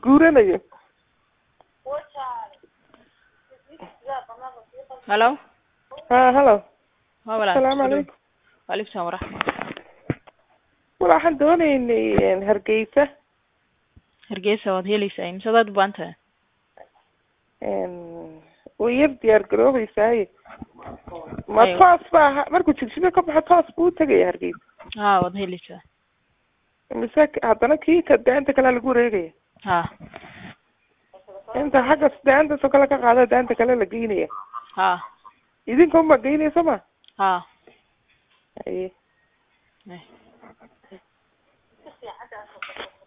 guuranayo. Hello. Hello. Wala. Assalamu alaykum. Wa alaykum salaam wa rahmatullah. Waxaan doonaynay Hargeysa waad helaysaa imsadaad u baahan tahay way yar diyaar garoobaysaa ma toos baa markuu jigjiga ka baxo toos buu tagay Hargeysa waad helaysaa mise haddana kii ka daanta kale lagu wareegaya inta xagga daanta soo kale ka qaada daanta kale la geynaya idinka ma geynaysa ma ay